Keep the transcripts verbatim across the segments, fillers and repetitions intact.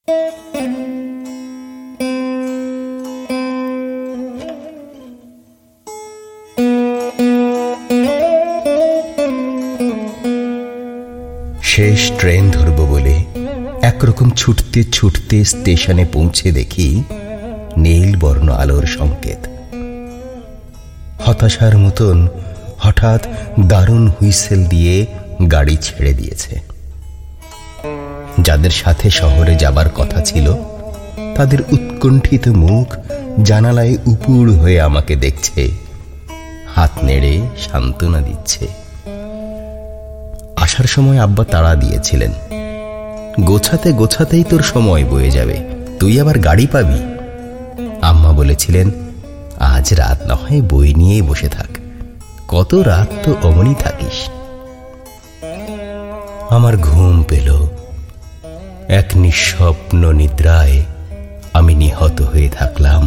শেষ ট্রেন ধরব বলে একরকম ছুটতে ছুটতে স্টেশনে পৌঁছে দেখি নীল বর্ণ আলোর সংকেত। হতাশার মতন হঠাৎ দারুণ হুইসেল দিয়ে গাড়ি ছেড়ে দিয়েছে। যাদের সাথে শহরে যাবার কথা ছিল তাদের উৎকণ্ঠিত মুখ জানালায় উপুড় হয়ে আমাকে দেখছে, হাত নেড়ে সান্ত্বনা দিচ্ছে। আসার সময় আব্বা তাড়া দিয়েছিলেন, গোছাতে গোছাতেই তোর সময় বয়ে যাবে, তুই আবার গাড়ি পাবি। আম্মা বলেছিলেন, আজ রাত না হয় বই নিয়েই বসে থাক, কত রাত তো অমনি থাকিস। আমার ঘুম পেল, এক নিঃস্বপ্ন নিদ্রায় আমি নিহত হয়ে থাকলাম।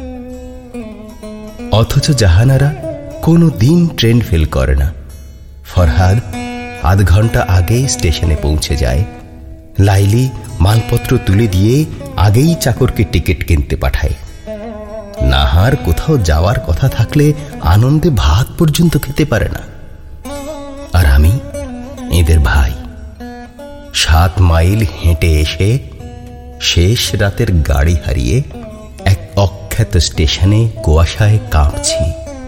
অথচ জাহানারা কোনো দিন ট্রেন ফেল করে না। ফরহাদ আধ ঘন্টা আগেই স্টেশনে পৌঁছে যায়। লাইলি মালপত্র তুলে দিয়ে আগেই চাকরকে টিকিট কিনতে পাঠায়। নাহার কোথাও যাওয়ার কথা থাকলে আনন্দে ভাত পর্যন্ত খেতে পারে না। আর আমি এদের ভাই, সাত মাইল হেঁটে এসে শেষ রাতের গাড়ি হারিয়ে এক অখ্যাত স্টেশনে কুয়াশায় কাঁপছি।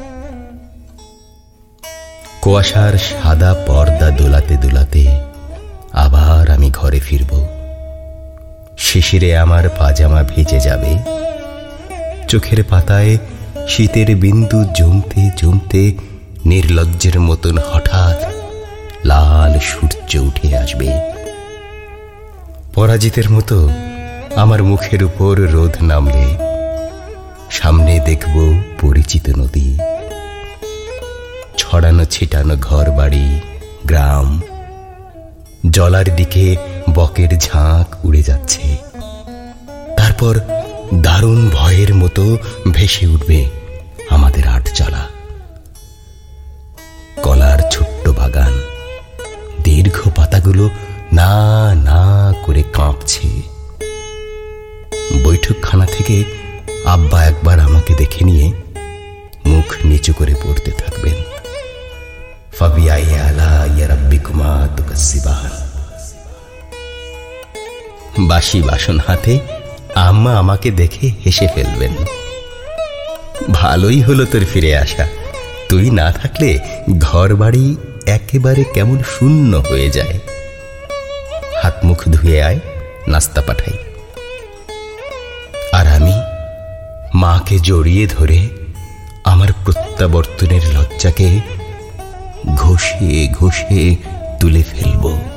কুয়াশার সাদা পর্দা দোলাতে দোলাতে আবার আমি ঘরে ফিরব। শিশিরে আমার পাজামা ভিজে যাবে, চোখের পাতায় শীতের বিন্দু জমতে জমতে নির্লজ্জের মতন হঠাৎ লাল সূর্য উঠে আসবে। পরাজিতের মতো আমার মুখের উপর রোদ নামলে সামনে দেখব পরিচিত নদী, ছড়ানো ছিটানো ঘর বাড়ি, গ্রাম, জলার দিকে বকের ঝাঁক উড়ে যাচ্ছে। তারপর দারুণ ভয়ের মতো ভেসে উঠবে আমাদের আট চলা। কলার ছোট্ট বাগান, দীর্ঘ পাতাগুলো না না করে কাঁপছে। বৈঠকখানা থেকে আব্বা একবার আমাকে দেখে নিয়ে মুখ নিচু করে পড়তে থাকবেন, ফাবিআই আলাই রাব্বিকুমা তুকাজ্জিবান। বাসি বাসন হাতে আম্মা আমাকে দেখে হেসে ফেলবেন, ভালোই হলো তোর ফিরে আসা, তুই না থাকলে ঘর বাড়ি একেবারে কেমন শূন্য হয়ে যায়। হাত মুখ ধুয়ে আয়, নাস্তা পাঠাই। আর আমি মাকে জড়িয়ে ধরে আমার প্রত্যাবর্তনের লজ্জাকে ঘষে ঘষে তুলে ফেলব।